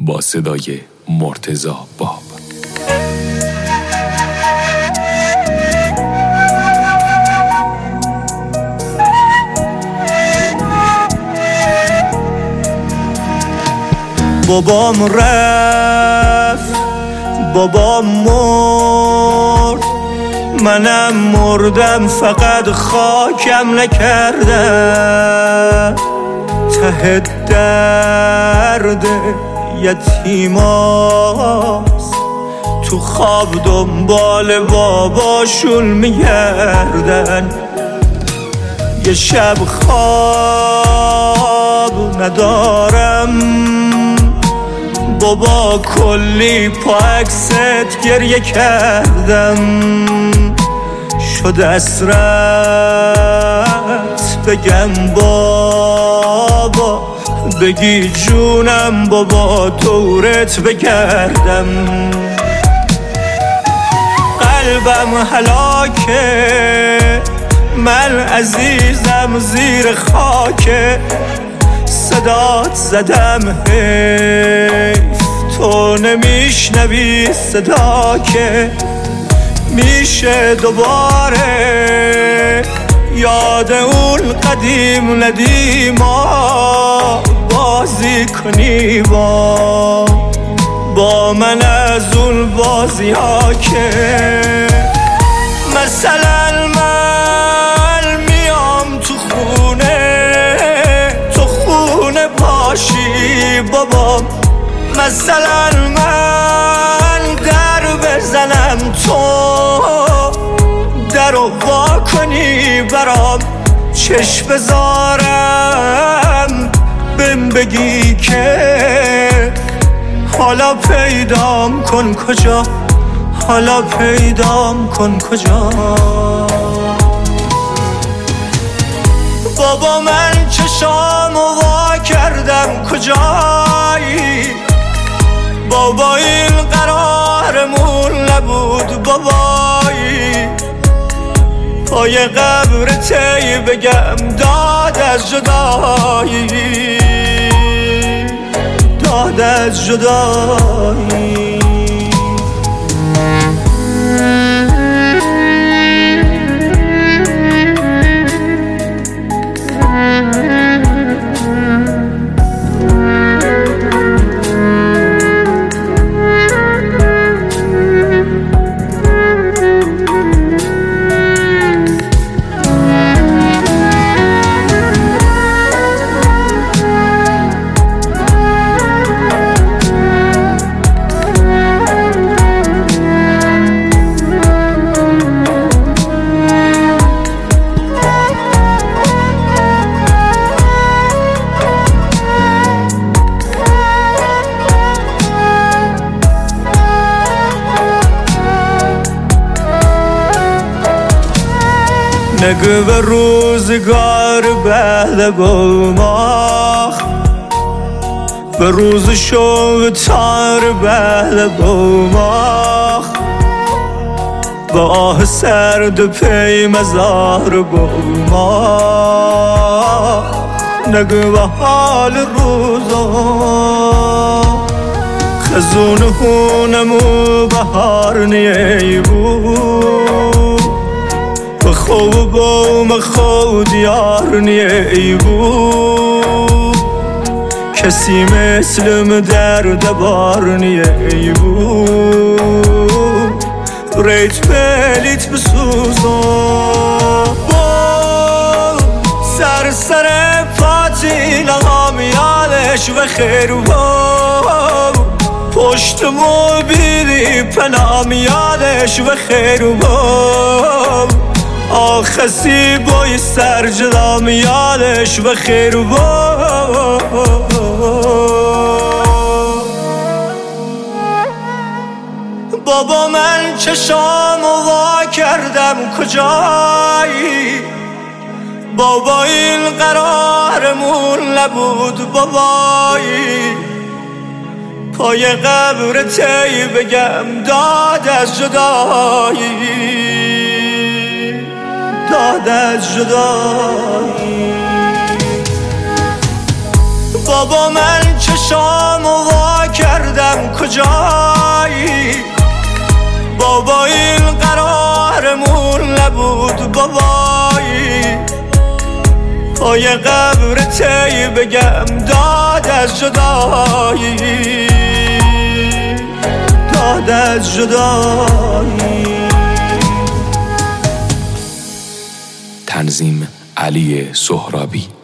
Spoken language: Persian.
با صدای مرتضی باب. بابام رفت، بابام مرد، منم مردم فقط خاکم نکردم. ته درد یتیماست، تو خواب دنبال باباشون میگردن. یه شب خواب ندارم، بابا کلی پا عکست گریه کردم. شد اسرت بگم بابا، بگی جونم بابا دورت بگردم. قلبم هلاکه، من عزیزم زیر خاکه. صدات زدم حیف تو نمیشنوی صدا که. میشه دوباره یاد اون قدیم ندیما بازی کنی با من از اون بازی ها که مثلا من میام تو خونه باشی بابا. مثلا من در بزنم تو درو وا کنی برام. چشم بذارم بهم بگی که حالا پیدام کن کجا، حالا پیدام کن کجا. بابا من چشامو وا کردم کجایی؟ بابا این قرارمون نبود بابایی. پای قبر تی بگم داد از جدایی، داد از جدایی. نگو به روزگار بعد بوماخ، به روز شو تار بعد بوماخ. با آه سرد پی مزار بوماخ. نگو به حال روزا خزون هونمو بهار نیه بود. خوب بوم خود یار نیه بود. کسی مثلم درد بار نیه بود. ریت بلیت بسوزا سر پاتی نهامیالش و خیر بود. پشت موبیلی پنامیالش و خیر بود. آخسی بای سر جدا میادش و خیر بابا من چشامو وا کردم کجایی؟ بابا این قرارمون نبود بابایی. پای قبر تی بگم داد از جدایی، داد از جدایی. بابا من چشامو وا کردم ببینم کجایی. بابا این قرارمون نبود بابایی، پای قبر تی بگم داد از جدایی، داد از جدایی. تنظیم علی سهرابی.